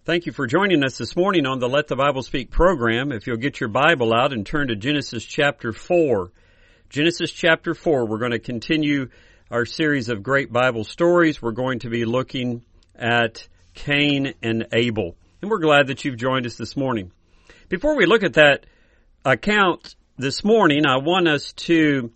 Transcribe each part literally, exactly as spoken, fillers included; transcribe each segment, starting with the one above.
Thank you for joining us this morning on the Let the Bible Speak program. If you'll get your Bible out and turn to Genesis chapter four. Genesis chapter four, we're going to continue our series of great Bible stories. We're going to be looking at Cain and Abel. And we're glad that you've joined us this morning. Before we look at that account this morning, I want us to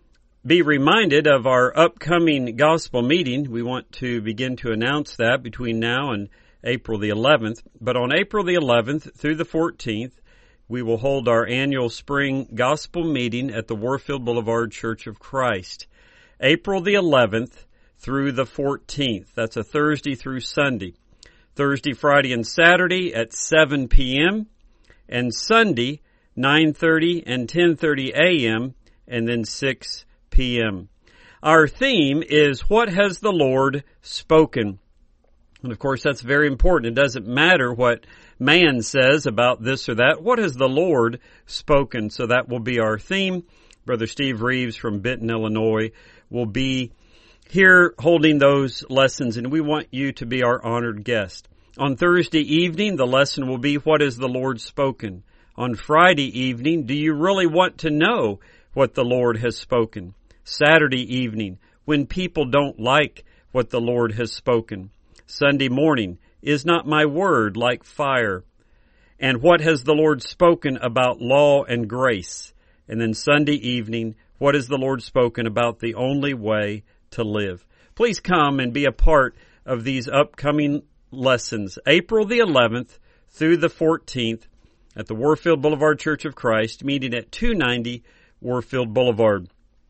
be reminded of our upcoming gospel meeting. We want to begin to announce that between now and April the eleventh. But on April the eleventh through the fourteenth, we will hold our annual spring gospel meeting at the Warfield Boulevard Church of Christ. April the eleventh through the fourteenth. That's a Thursday through Sunday. Thursday, Friday, and Saturday at seven p.m. and Sunday, nine thirty and ten thirty a.m. and then six p.m. Our theme is, What Has the Lord Spoken? And of course, that's very important. It doesn't matter what man says about this or that. What has the Lord spoken? So that will be our theme. Brother Steve Reeves from Benton, Illinois, will be here holding those lessons, and we want you to be our honored guest. On Thursday evening, the lesson will be, What has the Lord spoken? On Friday evening, do you really want to know what the Lord has spoken? Saturday evening, when people don't like what the Lord has spoken. Sunday morning, is not my word like fire? And what has the Lord spoken about law and grace? And then Sunday evening, what has the Lord spoken about the only way to live? Please come and be a part of these upcoming lessons, April the eleventh through the fourteenth at the Warfield Boulevard Church of Christ, meeting at two ninety Warfield Boulevard.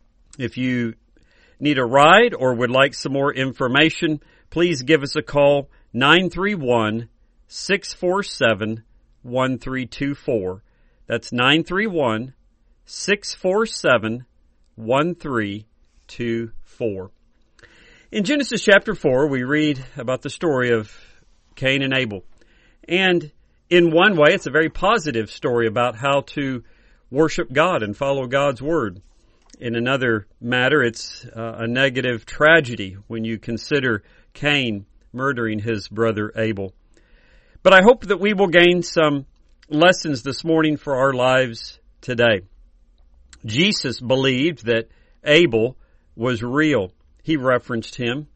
If you need a ride or would like some more information, please give us a call, nine three one, six four seven, one three two four. That's nine three one, six four seven, one three two four. In Genesis chapter four, we read about the story of Cain and Abel. And in one way, it's a very positive story about how to worship God and follow God's word. In another matter, it's uh, a negative tragedy when you consider Cain murdering his brother Abel. But I hope that we will gain some lessons this morning for our lives today. Jesus believed that Abel was real. He referenced him.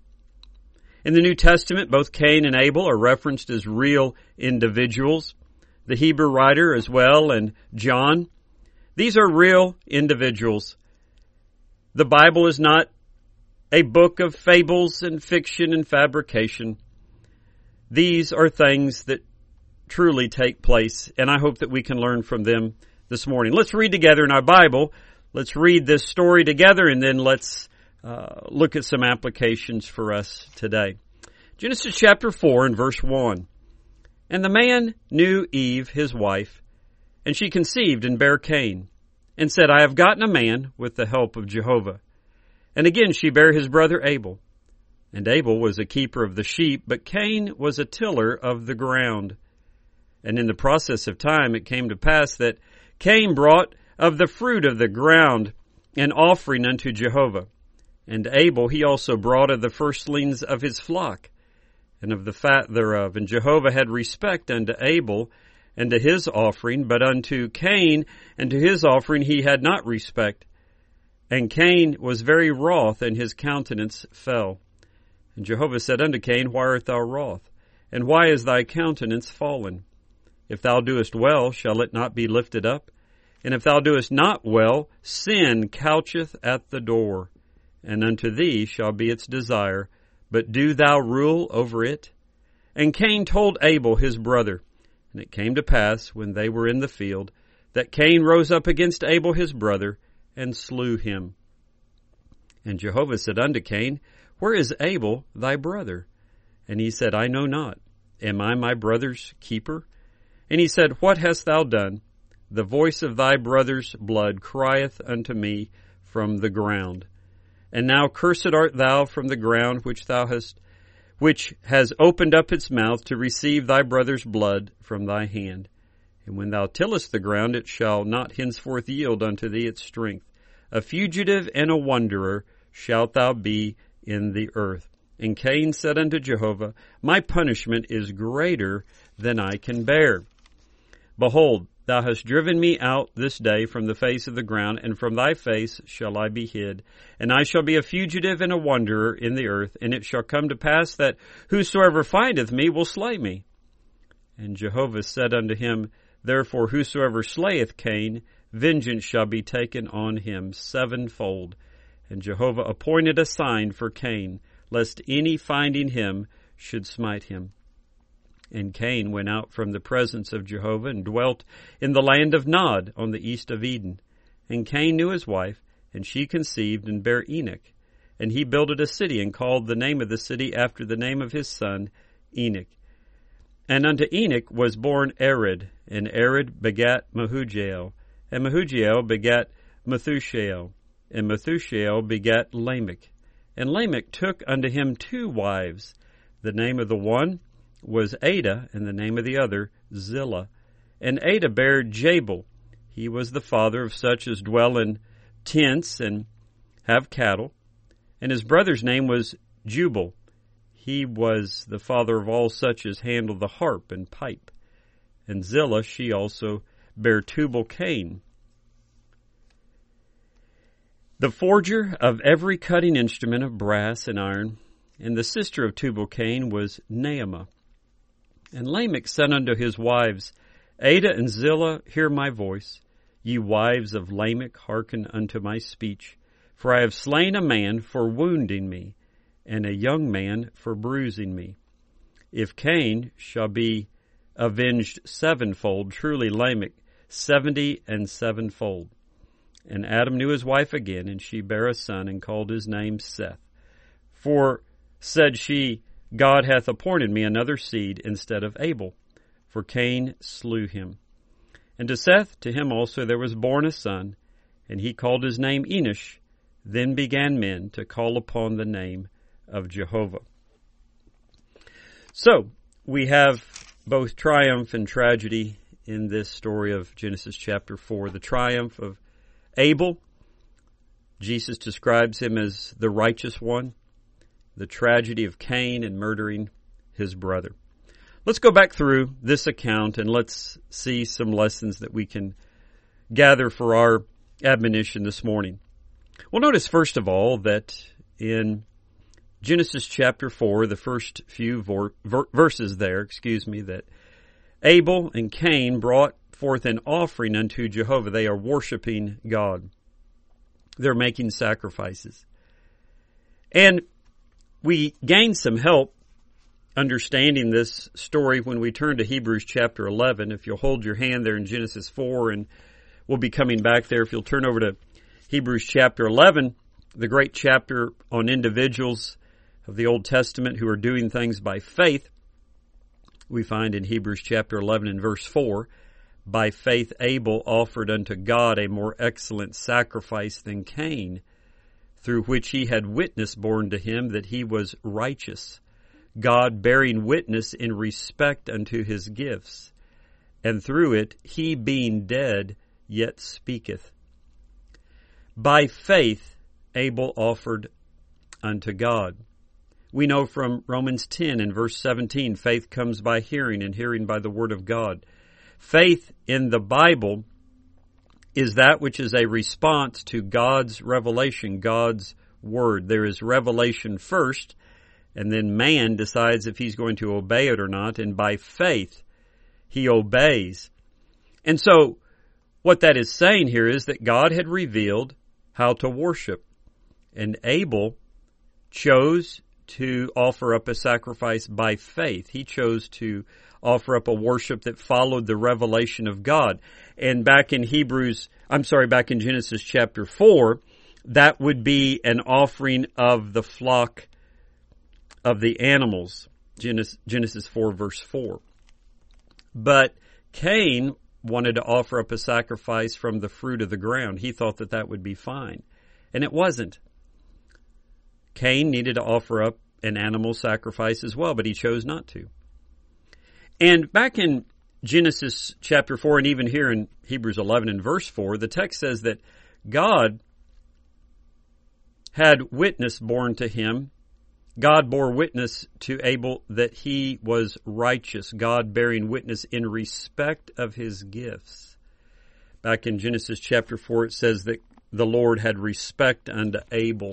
In the New Testament, both Cain and Abel are referenced as real individuals. The Hebrew writer as well, and John. These are real individuals. The Bible is not a book of fables and fiction and fabrication. These are things that truly take place, and I hope that we can learn from them this morning. Let's read together in our Bible. Let's read this story together, and then let's uh, look at some applications for us today. Genesis chapter four and verse one. And the man knew Eve, his wife, and she conceived and bare Cain, and said, I have gotten a man with the help of Jehovah. And again she bare his brother Abel. And Abel was a keeper of the sheep, but Cain was a tiller of the ground. And in the process of time it came to pass that Cain brought of the fruit of the ground an offering unto Jehovah. And Abel he also brought of the firstlings of his flock, and of the fat thereof. And Jehovah had respect unto Abel and to his offering, but unto Cain and to his offering he had not respect. And Cain was very wroth, and his countenance fell. And Jehovah said unto Cain, Why art thou wroth? And why is thy countenance fallen? If thou doest well, shall it not be lifted up? And if thou doest not well, sin coucheth at the door, and unto thee shall be its desire, but do thou rule over it? And Cain told Abel his brother. And it came to pass, when they were in the field, that Cain rose up against Abel his brother, and slew him. And Jehovah said unto Cain, Where is Abel thy brother? And he said, I know not. Am I my brother's keeper? And he said, What hast thou done? The voice of thy brother's blood crieth unto me from the ground. And now cursed art thou from the ground which thou hast which has opened up its mouth to receive thy brother's blood from thy hand. And when thou tillest the ground, it shall not henceforth yield unto thee its strength. A fugitive and a wanderer shalt thou be in the earth. And Cain said unto Jehovah, My punishment is greater than I can bear. Behold, thou hast driven me out this day from the face of the ground, and from thy face shall I be hid. And I shall be a fugitive and a wanderer in the earth, and it shall come to pass that whosoever findeth me will slay me. And Jehovah said unto him, Therefore whosoever slayeth Cain, vengeance shall be taken on him sevenfold. And Jehovah appointed a sign for Cain, lest any finding him should smite him. And Cain went out from the presence of Jehovah and dwelt in the land of Nod on the east of Eden. And Cain knew his wife, and she conceived and bare Enoch. And he builded a city and called the name of the city after the name of his son, Enoch. And unto Enoch was born Ered, and Ered begat Mehujael, and Mehujael begat Methushael, and Methushael begat Lamech. And Lamech took unto him two wives. The name of the one was Adah, and the name of the other Zillah. And Adah bare Jabal. He was the father of such as dwell in tents and have cattle. And his brother's name was Jubal. He was the father of all such as handle the harp and pipe. And Zillah, she also bare Tubal-Cain, the forger of every cutting instrument of brass and iron. And the sister of Tubal-Cain was Naamah. And Lamech said unto his wives, Adah and Zillah, hear my voice. Ye wives of Lamech, hearken unto my speech. For I have slain a man for wounding me, and a young man for bruising me. If Cain shall be avenged sevenfold, truly Lamech seventy and sevenfold. And Adam knew his wife again, and she bare a son, and called his name Seth. For, said she, God hath appointed me another seed instead of Abel, for Cain slew him. And to Seth, to him also there was born a son, and he called his name Enosh. Then began men to call upon the name of Jehovah. So, we have both triumph and tragedy in this story of Genesis chapter four. The triumph of Abel, Jesus describes him as the righteous one. The tragedy of Cain and murdering his brother. Let's go back through this account and let's see some lessons that we can gather for our admonition this morning. Well, notice first of all that in Genesis chapter four, the first few vor- ver- verses there, excuse me, that Abel and Cain brought forth an offering unto Jehovah. They are worshiping God. They're making sacrifices. And we gain some help understanding this story when we turn to Hebrews chapter eleven. If you'll hold your hand there in Genesis four, and we'll be coming back there. If you'll turn over to Hebrews chapter eleven, the great chapter on individuals of the Old Testament who are doing things by faith, we find in Hebrews chapter eleven and verse four, By faith Abel offered unto God a more excellent sacrifice than Cain, through which he had witness borne to him that he was righteous, God bearing witness in respect unto his gifts. And through it he being dead yet speaketh. By faith Abel offered unto God. We know from Romans ten and verse seventeen, faith comes by hearing, and hearing by the word of God. Faith in the Bible is that which is a response to God's revelation, God's word. There is revelation first, and then man decides if he's going to obey it or not, and by faith he obeys. And so what that is saying here is that God had revealed how to worship, and Abel chose to offer up a sacrifice by faith. He chose to offer up a worship that followed the revelation of God. And back in Hebrews, I'm sorry, back in Genesis chapter four, that would be an offering of the flock of the animals. Genesis, Genesis four verse four. But Cain wanted to offer up a sacrifice from the fruit of the ground. He thought that that would be fine. And it wasn't. Cain needed to offer up an animal sacrifice as well, but he chose not to. And back in Genesis chapter four, and even here in Hebrews eleven and verse four, the text says that God had witness borne to him God bore witness to Abel that he was righteous, God bearing witness in respect of his gifts. Back in Genesis chapter four, it says that the Lord had respect unto Abel.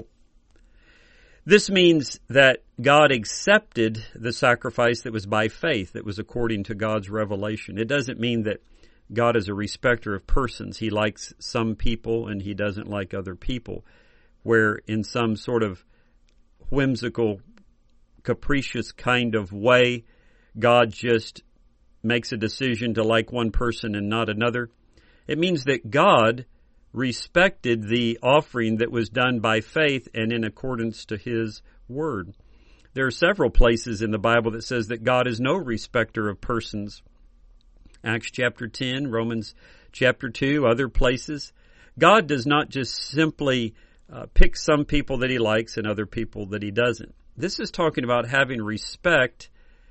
This means that God accepted the sacrifice that was by faith, that was according to God's revelation. It doesn't mean that God is a respecter of persons. He likes some people and he doesn't like other people, where in some sort of whimsical, capricious kind of way, God just makes a decision to like one person and not another. It means that God respected the offering that was done by faith and in accordance to his word. There are several places in the Bible that says that God is no respecter of persons. Acts chapter ten, Romans chapter two, other places. God does not just simply uh, pick some people that he likes and other people that he doesn't. This is talking about having respect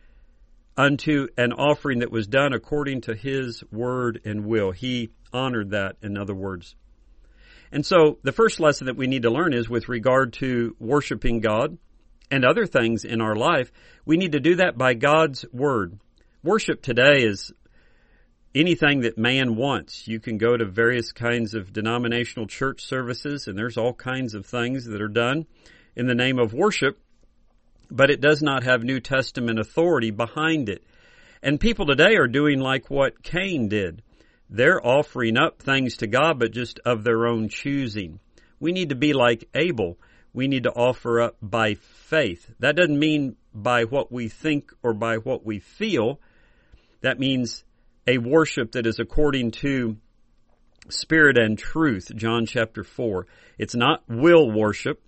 unto an offering that was done according to his word and will. He honored that, in other words. And so the first lesson that we need to learn is with regard to worshiping God and other things in our life, we need to do that by God's word. Worship today is anything that man wants. You can go to various kinds of denominational church services, and there's all kinds of things that are done in the name of worship, but it does not have New Testament authority behind it. And people today are doing like what Cain did. They're offering up things to God, but just of their own choosing. We need to be like Abel. We need to offer up by faith. That doesn't mean by what we think or by what we feel. That means a worship that is according to spirit and truth, John chapter four. It's not will worship,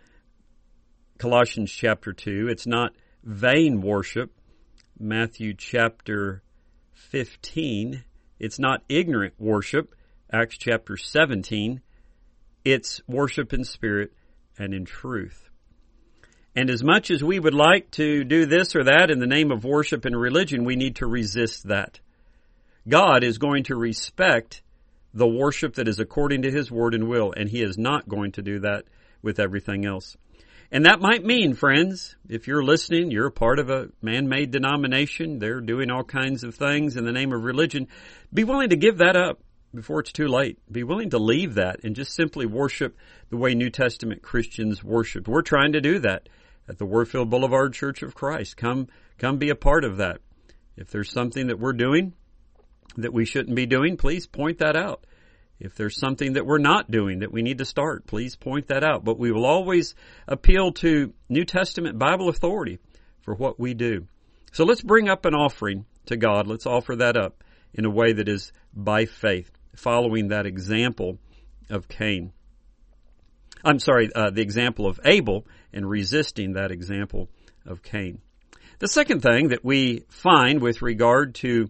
Colossians chapter two. It's not vain worship, Matthew chapter fifteen. It's not ignorant worship, Acts chapter seventeen. It's worship in spirit and in truth. And as much as we would like to do this or that in the name of worship and religion, we need to resist that. God is going to respect the worship that is according to his word and will, and he is not going to do that with everything else. And that might mean, friends, if you're listening, you're a part of a man-made denomination, they're doing all kinds of things in the name of religion, be willing to give that up before it's too late. Be willing to leave that and just simply worship the way New Testament Christians worship. We're trying to do that at the Warfield Boulevard Church of Christ. Come, come be a part of that. If there's something that we're doing that we shouldn't be doing, please point that out. If there's something that we're not doing that we need to start, please point that out. But we will always appeal to New Testament Bible authority for what we do. So let's bring up an offering to God. Let's offer that up in a way that is by faith, following that example of Cain. I'm sorry, uh, the example of Abel, and resisting that example of Cain. The second thing that we find with regard to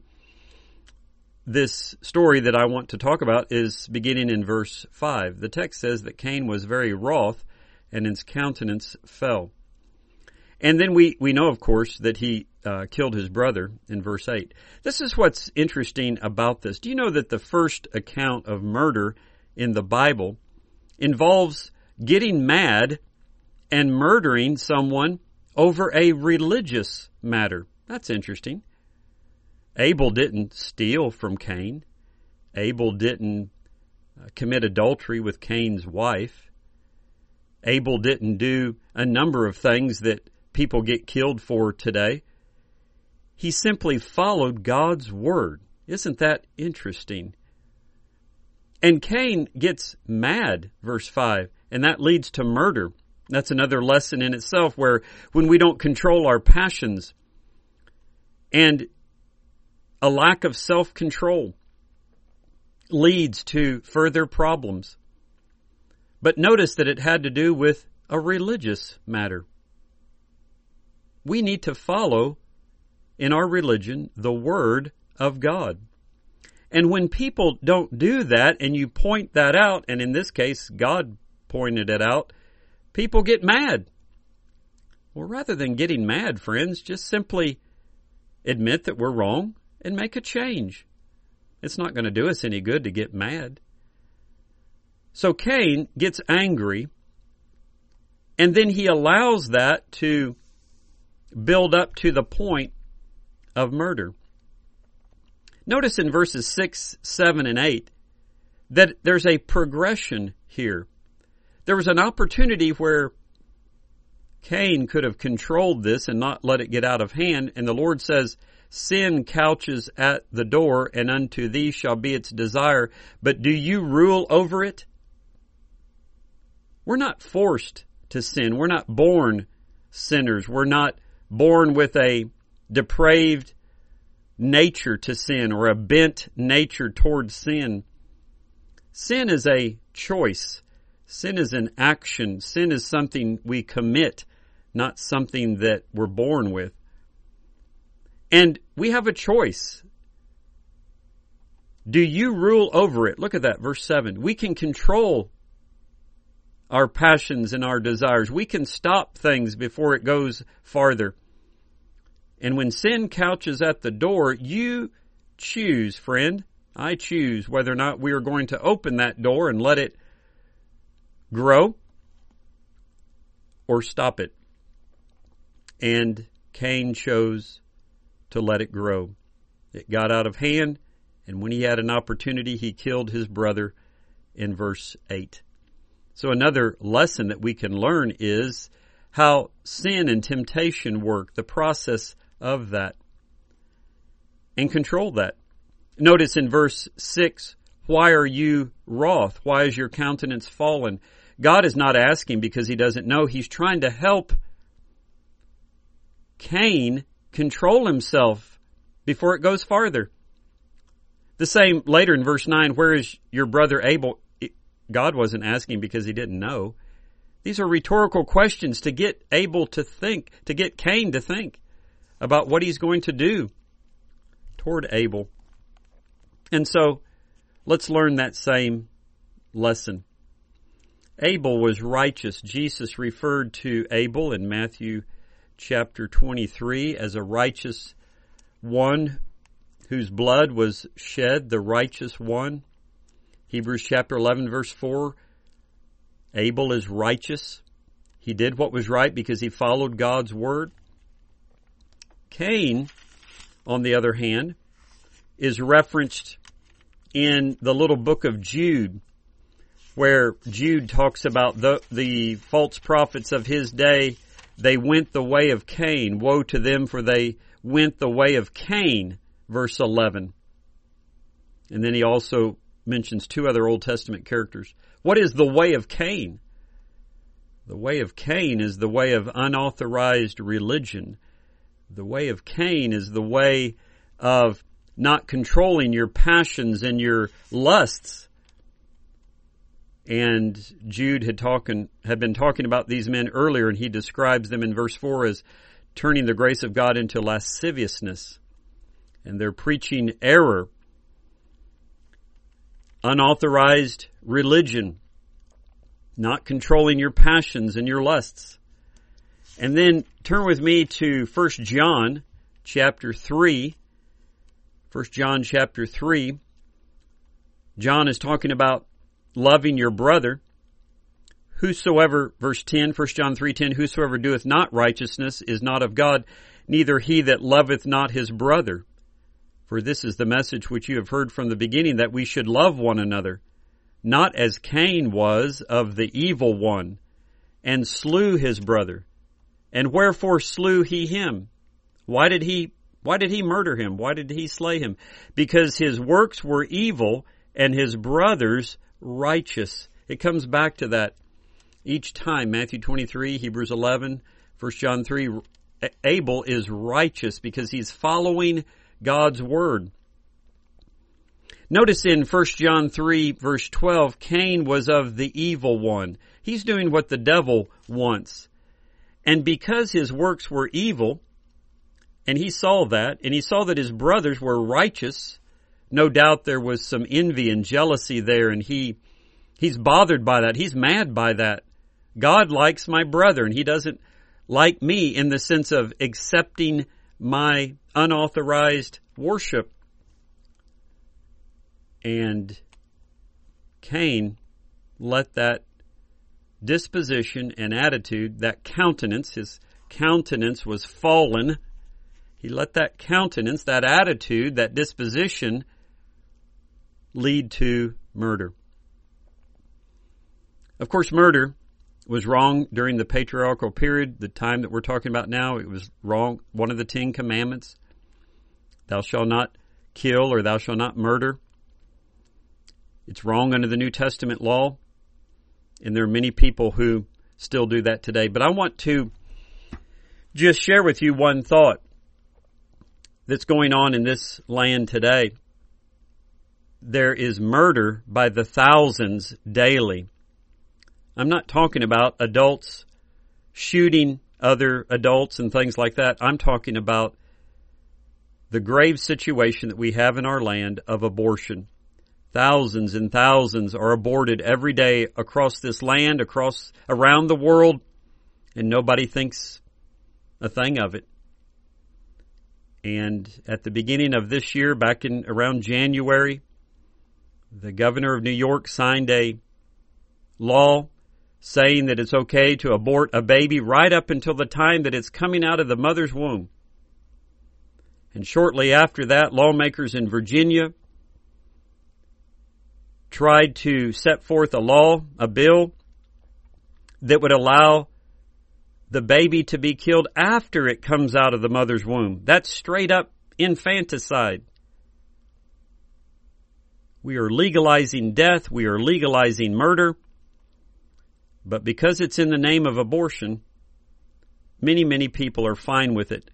this story that I want to talk about is beginning in verse five. The text says that Cain was very wroth, and his countenance fell. And then we, we know, of course, that he uh, killed his brother in verse eight. This is what's interesting about this. Do you know that the first account of murder in the Bible involves getting mad and murdering someone over a religious matter? That's interesting. Abel didn't steal from Cain. Abel didn't uh, commit adultery with Cain's wife. Abel didn't do a number of things that people get killed for today. He simply followed God's word. Isn't that interesting? And Cain gets mad, verse five, and that leads to murder. That's another lesson in itself, where when we don't control our passions and a lack of self-control leads to further problems. But notice that it had to do with a religious matter. We need to follow, in our religion, the Word of God. And when people don't do that, and you point that out, and in this case, God pointed it out, people get mad. Well, rather than getting mad, friends, just simply admit that we're wrong and make a change. It's not going to do us any good to get mad. So Cain gets angry And then he allows that to build up to the point of murder. Notice in verses six, seven, and eight that there's a progression here. There was an opportunity where Cain could have controlled this and not let it get out of hand, and the Lord says, sin couches at the door, and unto thee shall be its desire, but do you rule over it? We're not forced to sin. We're not born sinners. We're not born with a depraved nature to sin or a bent nature towards sin. Sin is a choice. Sin is an action. Sin is something we commit, not something that we're born with. And we have a choice. Do you rule over it? Look at that, verse seven. We can control our passions and our desires. We can stop things before it goes farther. And when sin couches at the door, you choose, friend. I choose whether or not we are going to open that door and let it grow or stop it. And Cain chose to let it grow. It got out of hand, and when he had an opportunity, he killed his brother in verse eight. So another lesson that we can learn is how sin and temptation work, the process of that, and control that. Notice in verse six, why are you wroth? Why is your countenance fallen? God is not asking because he doesn't know. He's trying to help Cain control himself before it goes farther. The same later in verse nine, where is your brother Abel? God wasn't asking because he didn't know. These are rhetorical questions to get Abel to think, to get Cain to think about what he's going to do toward Abel. And so, let's learn that same lesson. Abel was righteous. Jesus referred to Abel in Matthew chapter twenty-three as a righteous one whose blood was shed, the righteous one. Hebrews chapter eleven verse four, Abel is righteous. He did what was right because he followed God's word. Cain, on the other hand, is referenced in the little book of Jude, where Jude talks about the, the false prophets of his day. They went the way of Cain. Woe to them, for they went the way of Cain, verse eleven. And then he also mentions two other Old Testament characters. What is the way of Cain? The way of Cain is the way of unauthorized religion. The way of Cain is the way of not controlling your passions and your lusts. And Jude had talking, had been talking about these men earlier, and he describes them in verse four as turning the grace of God into lasciviousness. And they're preaching error, unauthorized religion, not controlling your passions and your lusts. And then turn with me to First John chapter three. First John chapter three. John is talking about loving your brother. Whosoever, verse ten, First John three ten, whosoever doeth not righteousness is not of God, neither he that loveth not his brother. For this is the message which you have heard from the beginning, that we should love one another, not as Cain was of the evil one, and slew his brother. And wherefore slew he him? Why did he, why did he murder him? Why did he slay him? Because his works were evil, and his brother's righteous. It comes back to that each time. Matthew twenty-three, Hebrews eleven, First John three. Abel is righteous because he's following God's word. Notice in First John three, verse twelve, Cain was of the evil one. He's doing what the devil wants. And because his works were evil, and he saw that, and he saw that his brothers were righteous, no doubt there was some envy and jealousy there, and he he's bothered by that. He's mad by that. God likes my brother, and he doesn't like me in the sense of accepting my unauthorized worship. And Cain let that disposition and attitude, that countenance, his countenance was fallen. He let that countenance, that attitude, that disposition lead to murder. Of course, murder was wrong during the patriarchal period, the time that we're talking about now. It was wrong. One of the Ten Commandments, thou shalt not kill or thou shalt not murder. It's wrong under the New Testament law, and there are many people who still do that today. But I want to just share with you one thought that's going on in this land today. There is murder by the thousands daily. I'm not talking about adults shooting other adults and things like that. I'm talking about the grave situation that we have in our land of abortion. Thousands and thousands are aborted every day across this land, across, around the world, and nobody thinks a thing of it. And at the beginning of this year, back in around January, the governor of New York signed a law saying that it's okay to abort a baby right up until the time that it's coming out of the mother's womb. And shortly after that, lawmakers in Virginia tried to set forth a law, a bill, that would allow the baby to be killed after it comes out of the mother's womb. That's straight up infanticide. We are legalizing death. We are legalizing murder. But because it's in the name of abortion, many, many people are fine with it.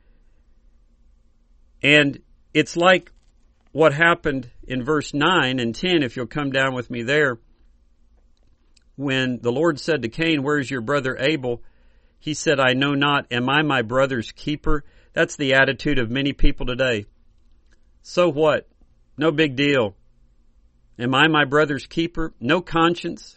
And it's like what happened in verse nine and ten, if you'll come down with me there, when the Lord said to Cain, "Where is your brother Abel?" He said, "I know not. Am I my brother's keeper?" That's the attitude of many people today. So what? No big deal. Am I my brother's keeper? No conscience.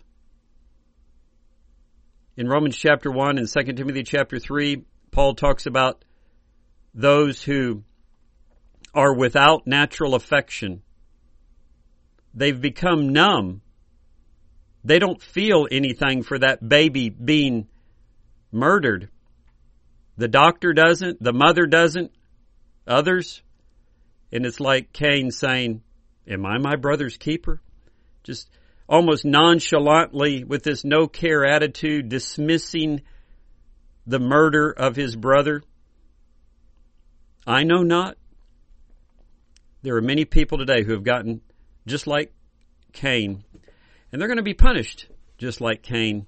In Romans chapter one and Second Timothy chapter three, Paul talks about those who are without natural affection. They've become numb. They don't feel anything for that baby being murdered. The doctor doesn't. The mother doesn't. Others. And it's like Cain saying, "Am I my brother's keeper?" Just almost nonchalantly, with this no-care attitude, dismissing the murder of his brother. I know not. There are many people today who have gotten just like Cain, and they're going to be punished just like Cain.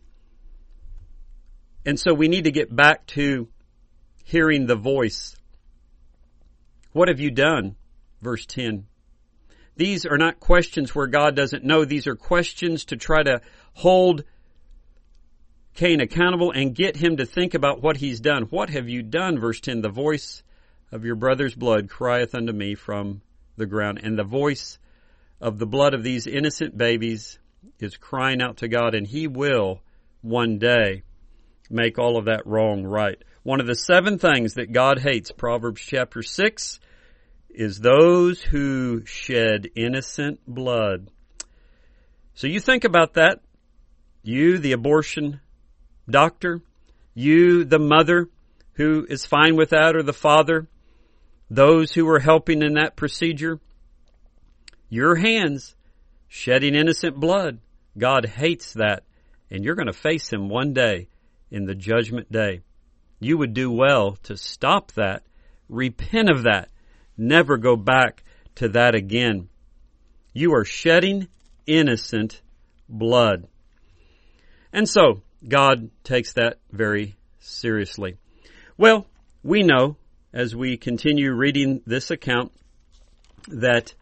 And so we need to get back to hearing the voice. What have you done? Verse ten. These are not questions where God doesn't know. These are questions to try to hold Cain accountable and get him to think about what he's done. What have you done? Verse ten, the voice of your brother's blood crieth unto me from the ground. And the voice of the blood of these innocent babies is crying out to God, and he will one day make all of that wrong right. One of the seven things that God hates, Proverbs chapter six, is those who shed innocent blood. So you think about that. You, the abortion doctor, you, the mother who is fine with that, or the father, those who were helping in that procedure, your hands shedding innocent blood. God hates that, and you're going to face him one day in the judgment day. You would do well to stop that, repent of that, never go back to that again. You are shedding innocent blood. And so, God takes that very seriously. Well, we know, as we continue reading this account, that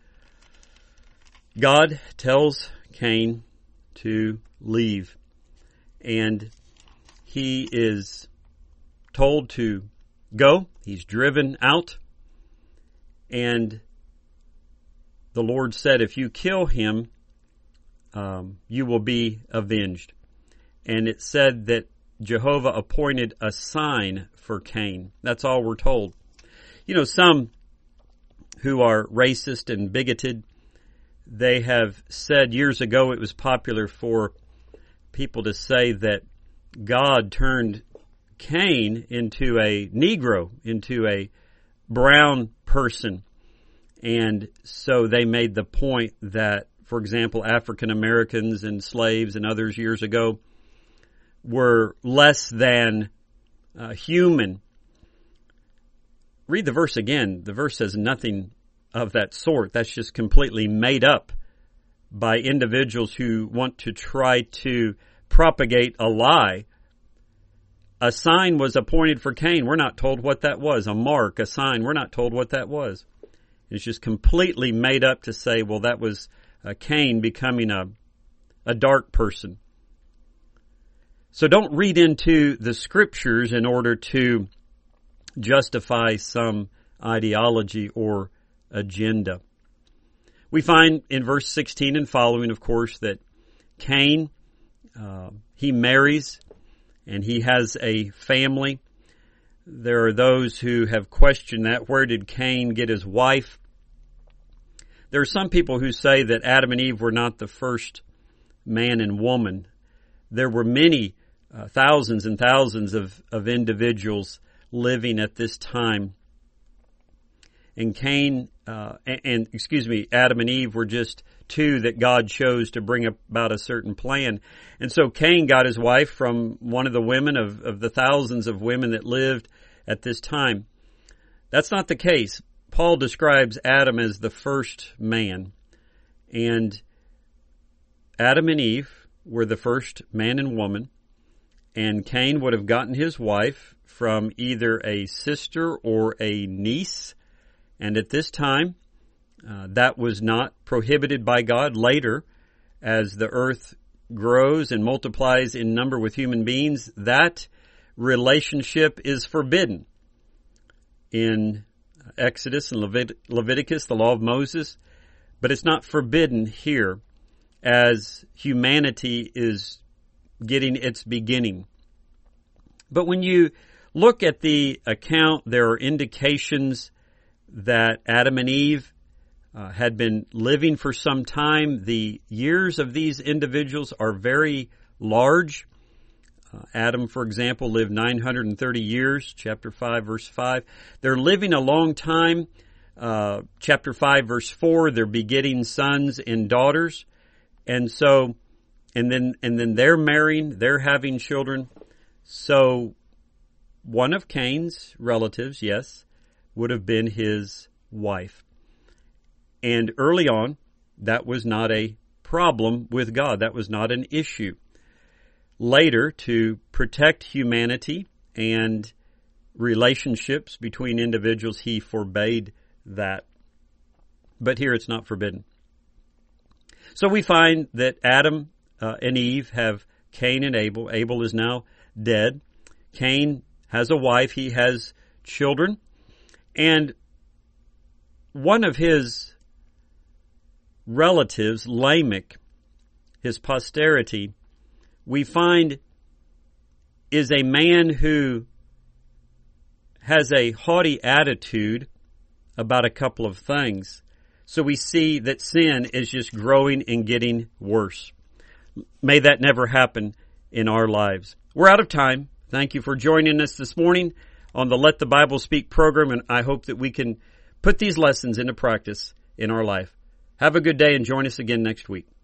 God tells Cain to leave. And he is told to go. He's driven out. And the Lord said, if you kill him, um, you will be avenged. And it said that Jehovah appointed a sign for Cain. That's all we're told. You know, some who are racist and bigoted, they have said years ago it was popular for people to say that God turned Cain into a Negro, into a brown person. And so they made the point that, for example, African Americans and slaves and others years ago were less than uh, human. Read the verse again. The verse says nothing of that sort. That's just completely made up by individuals who want to try to propagate a lie. A sign was appointed for Cain. We're not told what that was. A mark, a sign. We're not told what that was. It's just completely made up to say, well, that was uh, Cain becoming a, a dark person. So don't read into the scriptures in order to justify some ideology or agenda. We find in verse sixteen and following, of course, that Cain, uh, he marries and he has a family. There are those who have questioned that. Where did Cain get his wife? There are some people who say that Adam and Eve were not the first man and woman. There were many, uh, thousands and thousands of, of individuals living at this time. And Cain, uh, and, and, excuse me, Adam and Eve were just two that God chose to bring about a certain plan. And so Cain got his wife from one of the women of, of the thousands of women that lived at this time. That's not the case. Paul describes Adam as the first man. And Adam and Eve were the first man and woman. And Cain would have gotten his wife from either a sister or a niece. And at this time, uh, that was not prohibited by God. Later, as the earth grows and multiplies in number with human beings, that relationship is forbidden. In Exodus and Levit- Leviticus, the law of Moses, but it's not forbidden here as humanity is getting its beginning. But when you look at the account, there are indications that Adam and Eve uh, had been living for some time. The years of these individuals are very large. Uh, Adam, for example, lived nine hundred thirty years, chapter five, verse five. They're living a long time. Uh, chapter five, verse four, they're begetting sons and daughters. And so, and then, and then they're marrying, they're having children. So, one of Cain's relatives, yes, would have been his wife. And early on, that was not a problem with God. That was not an issue. Later, to protect humanity and relationships between individuals, he forbade that. But here it's not forbidden. So we find that Adam uh, and Eve have Cain and Abel. Abel is now dead. Cain has a wife. He has children. And one of his relatives, Lamech, his posterity, we find is a man who has a haughty attitude about a couple of things. So we see that sin is just growing and getting worse. May that never happen in our lives. We're out of time. Thank you for joining us this morning on the Let the Bible Speak program, and I hope that we can put these lessons into practice in our life. Have a good day and join us again next week.